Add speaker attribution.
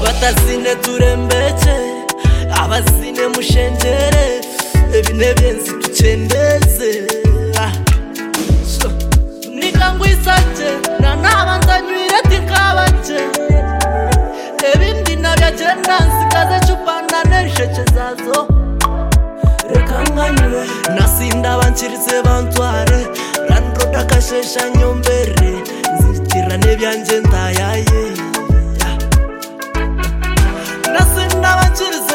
Speaker 1: abatazine turembeke abazine mushenjere ebine byenzi tuchendeze nikangwisaje na nabanzanywire tinkabaje ebindi nabyagenda nsikaze cupana nesheke zazo rekanganywe nasinda banchirize bantware randroda kashesha nyombere nzikira nebyanje ndayaye nasinda banchirize